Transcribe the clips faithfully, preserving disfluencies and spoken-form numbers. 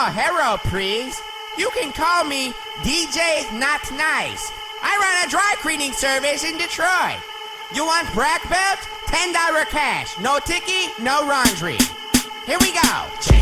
hello, please. You can call me D J Not Nice. I run a dry cleaning service in Detroit. You want black belt? ten dollar cash. No ticky, no laundry. Here we go.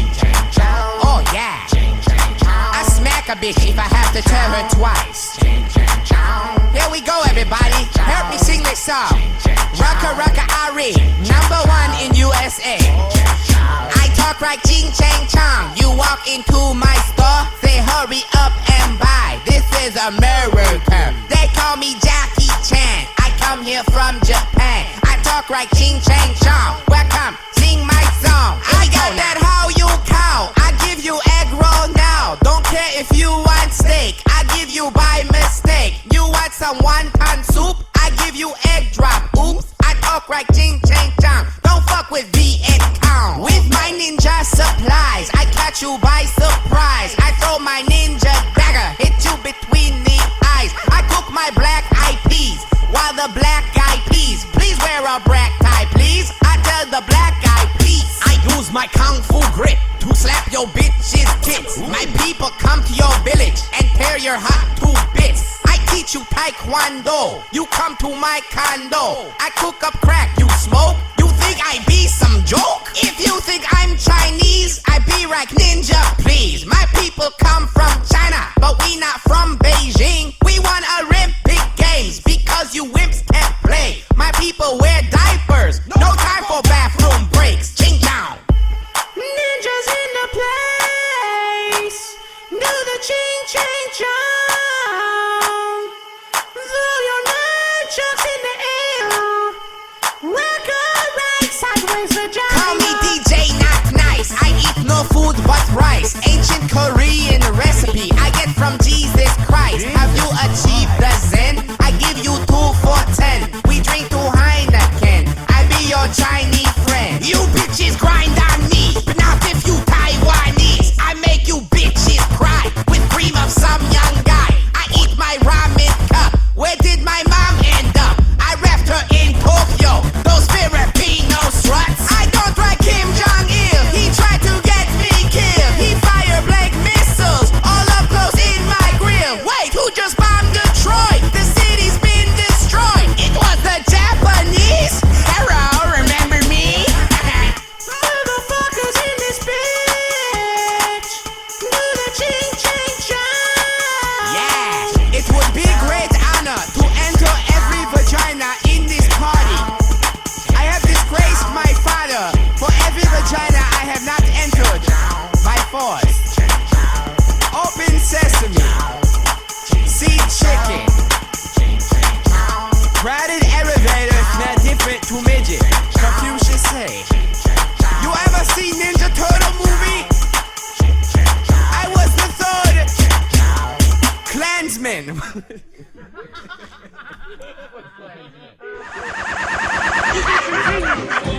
Oh, yeah. I smack a bitch if I have to tell her twice. Here we go, everybody. Help me sing this song. Rucka Rucka Ari, number one in U S A. I talk like Ching Chang Chong. You walk into my store, say hurry up and buy. This is America. They call me Jackie Chan. I come here from Japan. I talk like Ching Chang Chong. Welcome, sing my song. I got that how you cow. I give you egg roll now. Don't care if you want steak. I give you by mistake. You want some wonton soup? I give you egg drop. Oops, I talk like Ching Chang Chong. Don't fuck with Viet Cong. With my ninja supplies, I catch you by surprise. I throw my ninja dagger, hit you between the eyes. I cook my black eyed peas while the black guy peas. Please wear a black tie, please. I tell the black guy peace. I use my kung fu grip to slap your bitch's tits. My people come to your village and tear your hot to bits. I teach you taekwondo. You come to my condo. I cook up crack, you smoke. You think I be some joke? If you think I'm Chinese, I be like ninja, please. My people come from China, but we not from Beijing. We won Olympic Games because you wimps can't play. My people wear diapers. No time for bathroom breaks. Ching chong. Ninjas in the place. Do the ching ching chong. Throw your nunchucks in the air. Welcome right sideways the job. Call me D J Not Nice. I eat no food but rice. Ancient Korean recipe I get from Jesus Christ. Have you achieved the Zen? I give you two for ten. We drink two Heineken. I be your Chinese friend. You bitches grind on me, but not if you Taiwanese. I make you bitches cry with cream of some young guy. I eat my ramen cup. Where did my mom end up? I left her in Tokyo. Those Filipino struts. I don't like Kim Jong-il. He tried to get me killed. He fired blank missiles all up close in my grill. Wait, who just bombed Detroit? The city's been destroyed. It was the Japanese. Hello, remember me? Motherfuckers in this bitch. Do the ching ching chong. Yeah, it would be a great honor to enter every vagina in this party. I have disgraced my father for every vagina I have not entered by force. Open sesame, seed chicken, crowded elevator, smell different to midget. Confucius say. You ever see Ninja Turtle movie? I was the third Klansman. Klansman.